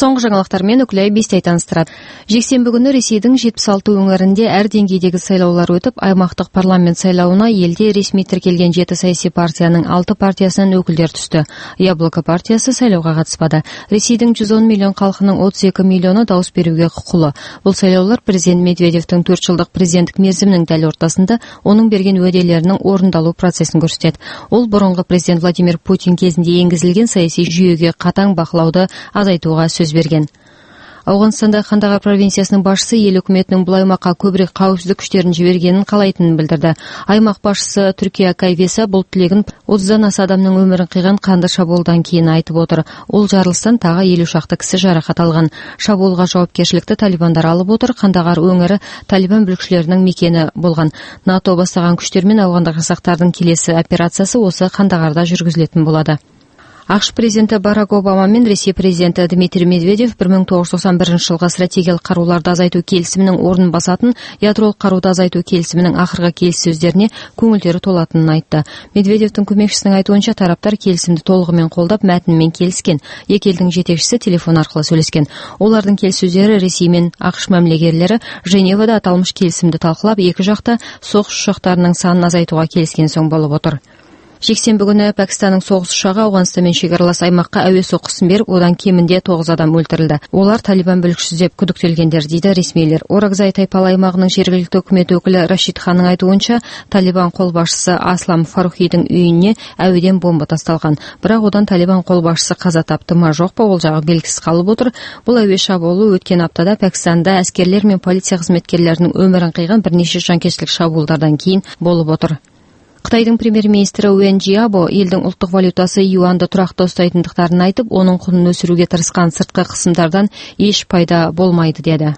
Соңғы жаңалықтармен Үкілай Бестай таныстырады. Жексенбі күні Ресейдің 76 өңірінде әр деңгейдегі сайлаулар өтіп, аймақтық парламент сайлауына елде ресми тіркелген 7 саяси партияның 6 партиясынан өкілдер түсті. Яблоко партиясы сайлауға қатыспады. Ресейдің 110 миллион халқының 32 миллионы дауыс беруге құқылы. Бұл сайлаулар президент Медведевтің 4 жылдық президенттік мерзімінің дәл ортасында оның берген уәделерінің орындалу процесін көрсетеді. Ол бұрынғы президент Владимир Путин кезінде енгізілген саяси жүйеге қатаң бақылауды азайтуға сөз берген. Ауғанстанда Қандағар провинциясының басшысы ел үкіметінің бұл аймаққа көбірек қауіпсіздік күштерін жібергенін қалайтынын білдірді. Аймақ басшысы Түркия Кайвеса бұл тілегін 30-дан аса адамның өмірін қиған қанды шабуылдан кейін айтып отыр. Ол жарылыстан тағы 50 шақты кісі жарақат алған. Шабуылға жауапкершілікті талибандар алып отыр. Қандағар өңірі талибан бүлікшілерінің мекені болған. НАТО бастаған күштермен ауғандық жасақтардың келесі операциясы осы Қандағарда жүргізілетін болады. ақш президенті Барак Обама мен Ресей президенті Дмитрий Медведев 1991 жылғы стратегиялық қаруларды азайту келісімінің орнын басатын ядролық қаруды азайту келісімінің ақырғы келіссөздеріне көңілдері толатынын айтты. Медведевтің көмекшісінің айтуынша тараптар келісімді толығымен қолдап мәтінмен келіскен. Екі елдің жетекшісі телефон арқылы сөйлескен. Олардың келіссөздері Ресей мен ақш мәмілегерлері Женевада аталмыш келісімді талқылап, екі жақта соғыс ұшақтарының санын азайтуға келіскен соң болып отыр. Жексенбі күні Пәкістанның соғыс ұшағы Ауғанстанмен шекаралас аймаққа әуе соққысын беріп, одан кемінде 9 адам өлтірілді. Олар талибан бүлікшісі деп күдіктелгендер дейді ресмилер. Оракзай тайпалы аймағының жергілікті үкімет өкілі Рашид Ханның айтуынша, талибан қолбасшысы Аслам Фарухидің үйіне әуеден бомба тасталған. Бірақ одан талибан қолбасшысы қаза тапты ма жоқ па, ол жағы белгісіз қалып отыр. Бұл әуе шабуылы өткен аптада Пәкістанда әскерлер мен полиция қызметкерлерінің өмірін қиған бірнеше жанкештілік шабуылдардан кейін болып отыр. Қытайдың премьер-министрі Уэн Жиабо елдің ұлттық валютасы юанды тұрақты ұстайтындықтарын айтып, оның құнын өсіруге тырысқан сыртқы қысымдардан еш пайда болмайды деді.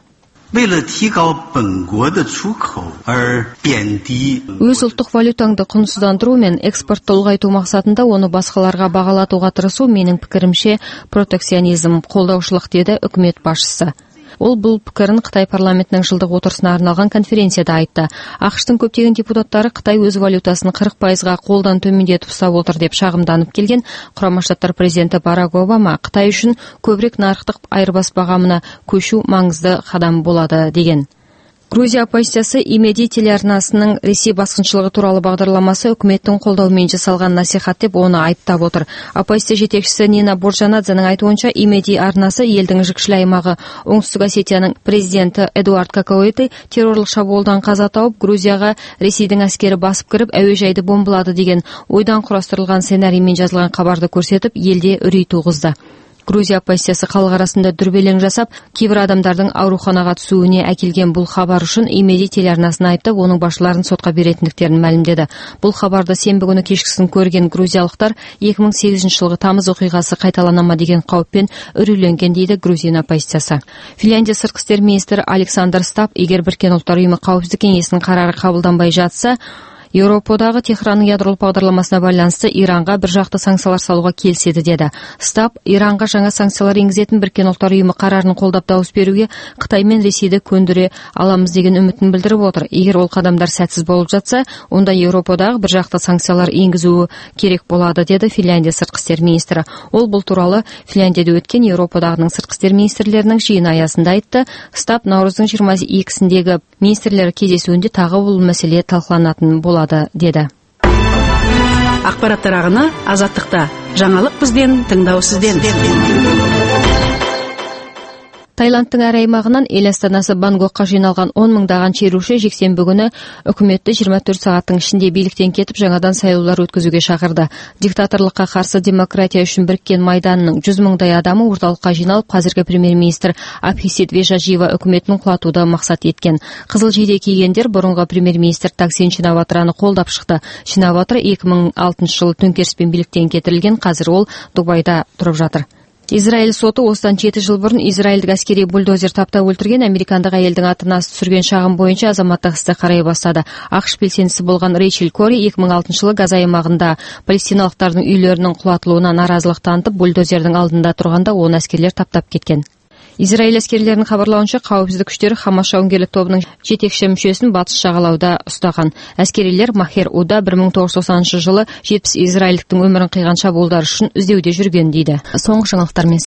Өз ұлттық валютаңды құнсыздандыру мен экспортты ұлғайту мақсатында оны басқаларға бағалатуға тырысу менің пікірімше протекционизм, қолдаушылық деді үкімет басшысы. Ол бұл пікірін Қытай парламентінің жылдық отырысына арналған конференцияда айтты. ақш-тың көптеген депутаттары Қытай өз валютасын 40%-ға қолдан төмендетіп ұстап отыр деп шағымданып келген. Құрама Штаттар президенті Барак Обама Қытай үшін көбірек нарықтық айырбас бағамына көшу маңызды қадам болады деген. Грузия оппозициясы Имеди телеарнасының Ресей басқыншылығы туралы бағдарламасы үкіметтің қолдауымен жасалған насихат деп оны айыптап отыр. Оппозиция жетекшісі Нина Боржанадзенің айтуынша, Имеди арнасы елдің жікшіл аймағы Оңтүстік Осетияның президенті Эдуард Какаоэти террорлық шабуылдан қаза тауып, Грузияға Ресейдің әскері басып кіріп, әуежайды бомбылады деген ойдан құрастырылған сценариймен жазылған хабарды көрсетіп, елде үрей туғызды. Грузия оппозициясы халық арасында дүрбелең жасап, кейбір адамдардың ауруханаға түсуіне әкелген бұл хабар үшін Имеди телеарнасын айыптап, оның басшыларын сотқа беретіндіктерін мәлімдеді. Бұл хабарды сенбі күні кешкісін көрген грузиялықтар 2008 жылғы тамыз оқиғасы қайталанама деген қауіппен үрейленген дейді грузин оппозициясы. Финляндия сыртқы істер министрі Александр Стаб, егер Біріккен ұлттар ұйымы қауіпсіздік кеңесінің қарары қабылданбай жатса, Еуропадағы Техранның ядролық бағдарламасына байланысты Иранға біржақты санкциялар салуға келіседі деді. Стаб Иранға жаңа санкциялар енгізетін Біріккен ұлттар ұйымы қарарын қолдап дауыс беруге Қытай мен Ресейді көндіре аламыз деген үмітін білдіріп отыр. Егер ол қадамдар сәтсіз болып жатса, онда Еуропадағы біржақты санкциялар енгізуі керек болады деді Финляндия сыртқы істер министрі. Ол бұл туралы Финляндияда өткен Еуропадағының сыртқы істер министрлерінің жиыны аясында айтты. Стаб наурыздың 22-сіндегі министрлер кездесуінде тағы бұл мәселе талқыланатын болады деді. Ақпараттар ағыны Азаттықта. Жаңалық бізден, тыңдау сізден. Таиландтың әр аймағынан ел астанасы Бангкокқа жиналған 10 мыңдаған шеруші жексенбі күні үкіметті 24 сағаттың ішінде биліктен кетіп жаңадан сайлаулар өткізуге шақырды. Диктаторлыққа қарсы демократия үшін біріккен майданның 100 мыңдай адамы орталыққа жиналып, қазіргі премьер-министр Абхисит Вежажива үкіметін құлатуды мақсат еткен. Қызыл жейде кигендер бұрынғы премьер-министр Таксин Шинаватраны қолдап шықты. Шинаватра 2006 жылы төңкеріспен биліктен кетірілген, қазір ол Дубайда тұрып жатыр. Израиль соты осыдан 7 жыл бұрын израильдік әскери бульдозер таптап өлтірген американдық әйелдің атына түсірген шағым бойынша азаматтық істі қарай бастады. ақш белсендісі болған Рейчел Кори 2006 жылы Газа аймағында палестиналықтардың үйлерінің құлатылуына наразылық танытып, бульдозердің алдында тұрғанда оны әскерлер таптап кеткен. Израиль әскерлерінің хабарлауынша, қауіпсіздік күштері Хамас жауынгерлік тобының жетекші мүшесін батыс жағалауда ұстаған. Әскерилер Махер Уда 1990 жылы 70 израильдіктің өмірін қиған шабуылдар үшін іздеуде жүрген дейді. Соңғы жаңалықтармен